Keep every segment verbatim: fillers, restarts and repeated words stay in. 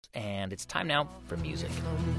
And it's time now for music.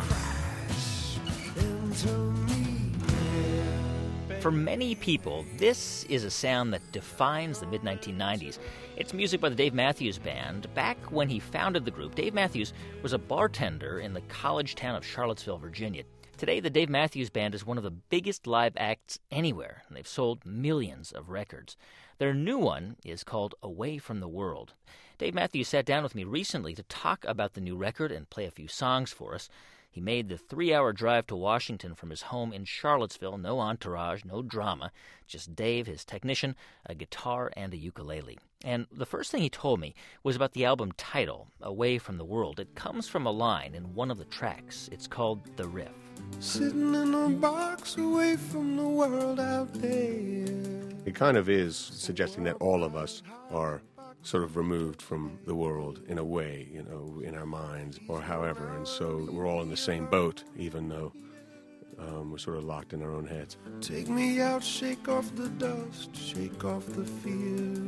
For many people, this is a sound that defines the mid nineteen nineties. It's music by the Dave Matthews Band. Back when he founded the group, Dave Matthews was a bartender in the college town of Charlottesville, Virginia. Today, the Dave Matthews Band is one of the biggest live acts anywhere, and they've sold millions of records. Their new one is called Away from the World. Dave Matthews sat down with me recently to talk about the new record and play a few songs for us. He made the three-hour drive to Washington from his home in Charlottesville. No entourage, no drama, just Dave, his technician, a guitar, and a ukulele. And the first thing he told me was about the album title, Away from the World. It comes from a line in one of the tracks. It's called The Riff. Sitting in a box away from the world out there. It kind of is suggesting that all of us are sort of removed from the world in a way, you know, in our minds or however. And so we're all in the same boat, even though um, we're sort of locked in our own heads. Take me out, shake off the dust, shake off the fear.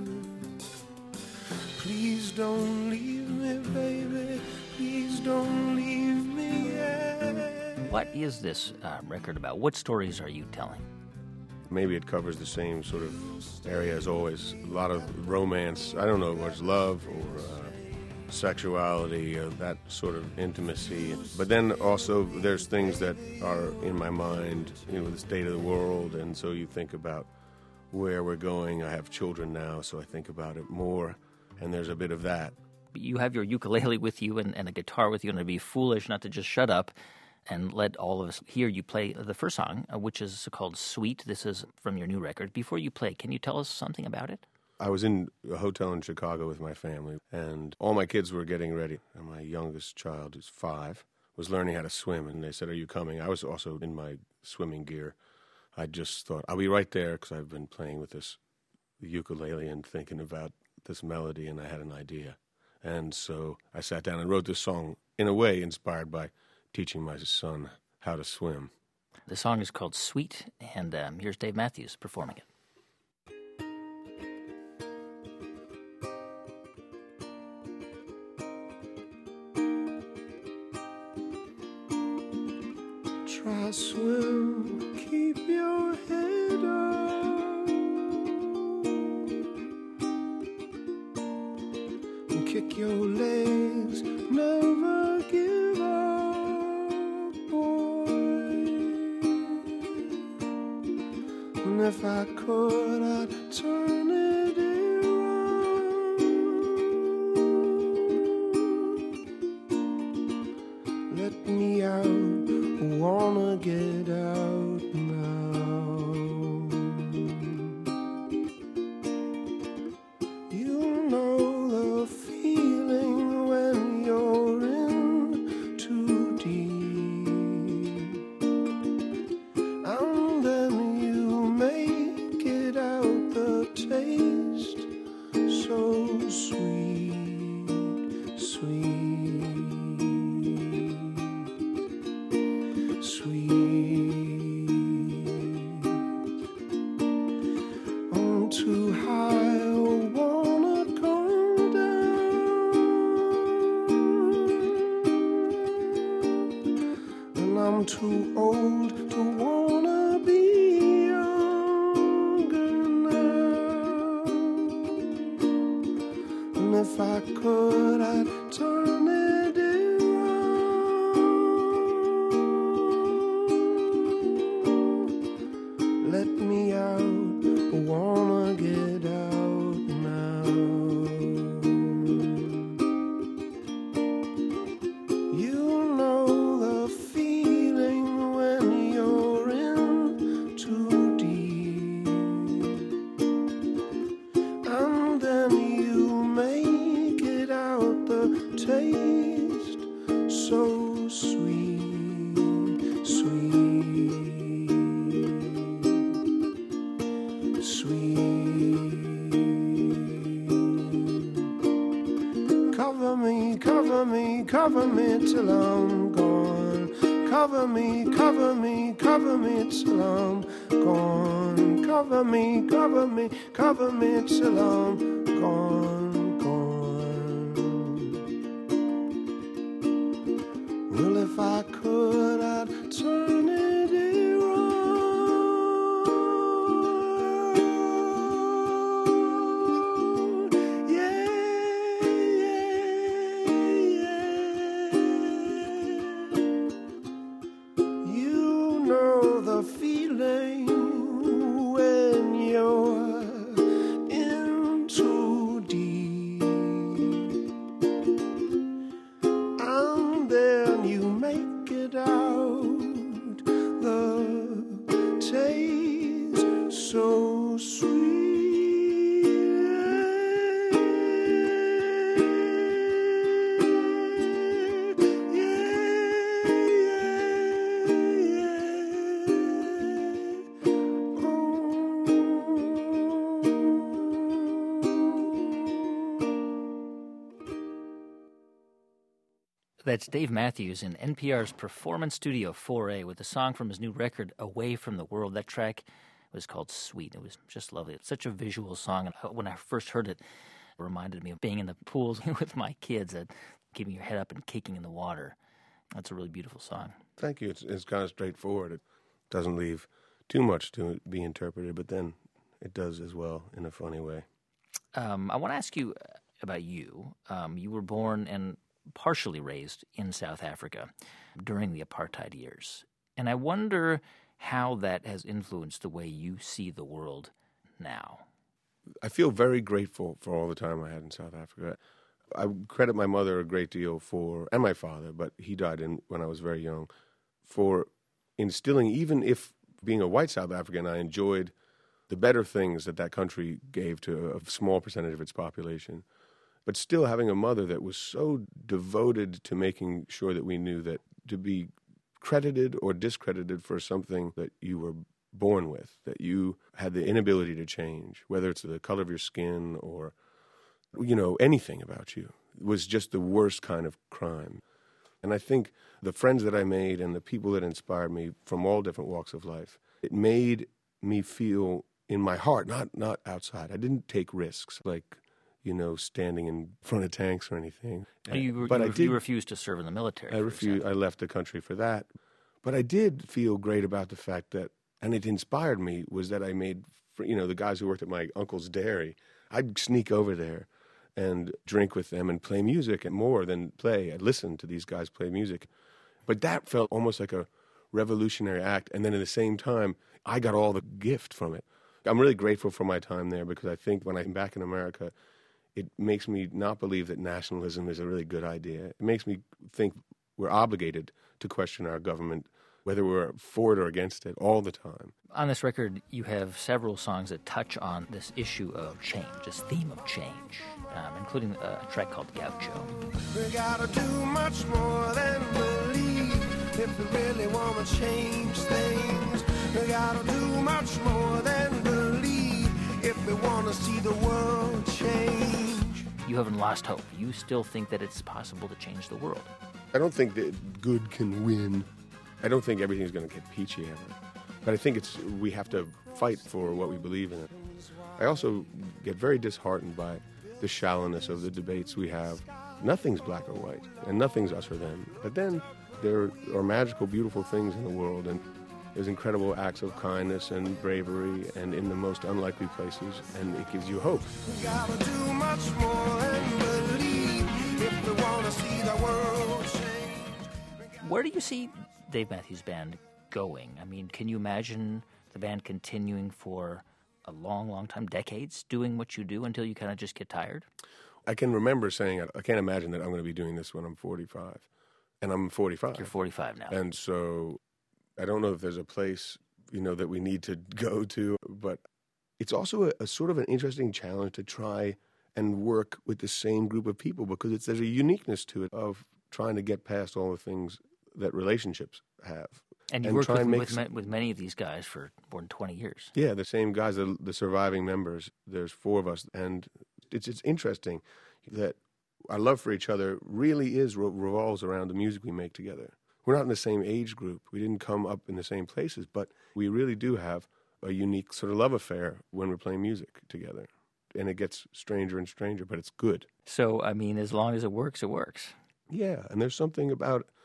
Please don't leave me, baby. Please don't leave me yet. What is this uh, record about? What stories are you telling? Maybe it covers the same sort of area as always. A lot of romance. I don't know much love or uh, sexuality, uh, that sort of intimacy. But then also there's things that are in my mind, you know, the state of the world. And so you think about where we're going. I have children now, so I think about it more. And there's a bit of that. You have your ukulele with you and, and a guitar with you, and it'd be foolish not to just shut up and let all of us hear you play the first song, uh, which is called Sweet. This is from your new record. Before you play, can you tell us something about it? I was in a hotel in Chicago with my family, and all my kids were getting ready. And my youngest child, who's five, was learning how to swim, and they said, "Are you coming?" I was also in my swimming gear. I just thought, I'll be right there, because I've been playing with this ukulele and thinking about this melody, and I had an idea. And so I sat down and wrote this song, in a way inspired by teaching my son how to swim. The song is called Sweet, and um, here's Dave Matthews performing it. Try swim, keep your head up, and kick your legs, never give up, boy. And if I could, I'd turn it around. Let me out, I wanna get out now. You know the feeling when you're in too deep, and then you make it out, the taste so sweet, sweet, sweet. I'm too high, I wanna come down, and I'm too old to wanna be younger now. And if I could, I'd turn it around. Let me out, I wanna get out now. You know the feeling when you're in too deep, and then you make it out, the taste so sweet, sweet, sweet. Cover me, cover me, cover me till I'm gone. Cover me, cover me, cover me till I'm gone. Cover me, cover me, cover me till I'm gone, gone. Well, if I could, I'd turn it around. Yeah, yeah, yeah. You know the feeling when you're in too deep, and then you make it out. The taste so sweet. That's Dave Matthews in N P R's Performance Studio four A with a song from his new record, Away from the World. That track was called Sweet. It was just lovely. It's such a visual song. And when I first heard it, it reminded me of being in the pools with my kids, and keeping your head up and kicking in the water. That's a really beautiful song. Thank you. It's, it's kind of straightforward. It doesn't leave too much to be interpreted, but then it does as well in a funny way. Um, I want to ask you about you. Um, you were born and partially raised in South Africa during the apartheid years. And I wonder how that has influenced the way you see the world now. I feel very grateful for all the time I had in South Africa. I credit my mother a great deal for, and my father, but he died in, when I was very young, for instilling, even if being a white South African, I enjoyed the better things that that country gave to a small percentage of its population. But still having a mother that was so devoted to making sure that we knew that to be credited or discredited for something that you were born with, that you had the inability to change, whether it's the color of your skin or, you know, anything about you, was just the worst kind of crime. And I think the friends that I made and the people that inspired me from all different walks of life, it made me feel in my heart, not not outside. I didn't take risks like, you know, standing in front of tanks or anything. You, but you, I did, you refused to serve in the military. I refused. I left the country for that. But I did feel great about the fact that, and it inspired me, was that I made, you know, the guys who worked at my uncle's dairy, I'd sneak over there and drink with them and play music, and more than play. I'd listen to these guys play music. But that felt almost like a revolutionary act. And then at the same time, I got all the gift from it. I'm really grateful for my time there, because I think when I'm back in America, it makes me not believe that nationalism is a really good idea. It makes me think we're obligated to question our government, whether we're for it or against it, all the time. On this record, you have several songs that touch on this issue of change, this theme of change, um, including a, a track called Gaucho. We gotta do much more than believe if we really want to change things. We gotta do much more than believe if we want to see the world change. You haven't lost hope. You still think that it's possible to change the world. I don't think that good can win. I don't think everything's going to get peachy ever. But I think it's we have to fight for what we believe in. I also get very disheartened by the shallowness of the debates we have. Nothing's black or white, and nothing's us or them. But then there are magical, beautiful things in the world, and there's incredible acts of kindness and bravery, and in the most unlikely places, and it gives you hope. We gotta do much more than believe if we want to see the world change. Where do you see Dave Matthews Band going? I mean, can you imagine the band continuing for a long, long time, decades, doing what you do until you kind of just get tired? I can remember saying, I can't imagine that I'm going to be doing this when I'm forty-five. And I'm forty-five. You're forty-five now. And so I don't know if there's a place, you know, that we need to go to, but it's also a, a sort of an interesting challenge to try and work with the same group of people, because it's, there's a uniqueness to it of trying to get past all the things that relationships have. And you and worked try with, and make with, ma- with many of these guys for more than twenty years. Yeah, the same guys, the, the surviving members. There's four of us, and it's it's interesting that our love for each other really is revolves around the music we make together. We're not in the same age group. We didn't come up in the same places, but we really do have a unique sort of love affair when we're playing music together. And it gets stranger and stranger, but it's good. So, I mean, as long as it works, it works. Yeah, and there's something about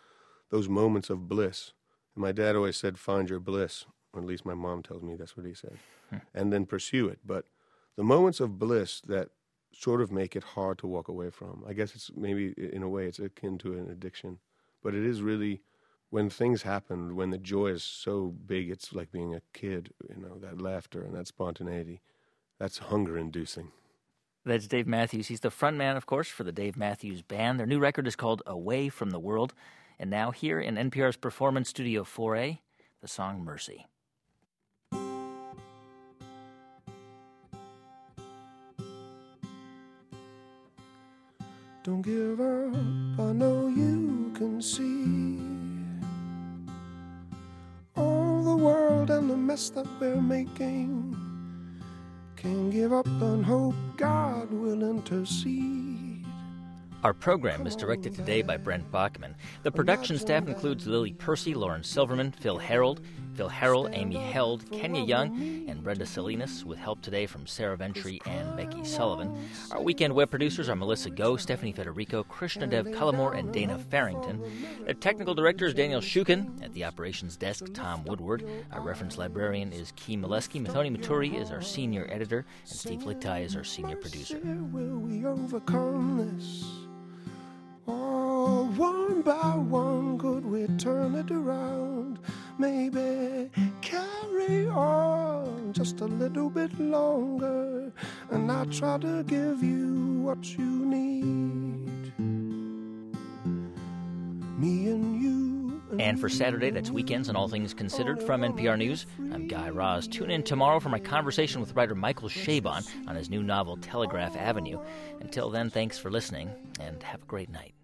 those moments of bliss. And my dad always said, find your bliss, or at least my mom tells me that's what he said, hmm. and then pursue it. But the moments of bliss that sort of make it hard to walk away from, I guess it's maybe in a way it's akin to an addiction, but it is really when things happen, when the joy is so big, it's like being a kid, you know, that laughter and that spontaneity, that's hunger-inducing. That's Dave Matthews. He's the frontman, of course, for the Dave Matthews Band. Their new record is called Away from the World. And now here in N P R's Performance Studio four A, the song Mercy. Don't give up, I know you can see all the world and the mess that we're making. Can't give up and hope God will intercede. Our program is directed today by Brent Bachman. The production staff includes Lily Percy, Lauren Silverman, Phil Harold, Phil Harrell, Amy Held, Kenya Young, and Brenda Salinas, with help today from Sarah Ventry and Becky Sullivan. Our weekend web producers are Melissa Go, Stephanie Federico, Krishnadev Cullimore, and Dana Farrington. The technical director is Daniel Shukin. At the operations desk, Tom Woodward. Our reference librarian is Key Molesky. Mathoni Maturi is our senior editor, and Steve Lichtai is our senior producer. Will we overcome this? Oh, one by one, could we turn it around? Maybe carry on just a little bit longer, and I'll try to give you what you need. Me and you. And, and for Saturday, that's Weekends and All Things Considered from N P R News. I'm Guy Raz. Tune in tomorrow for my conversation with writer Michael Chabon on his new novel, Telegraph Avenue. Until then, thanks for listening, and have a great night.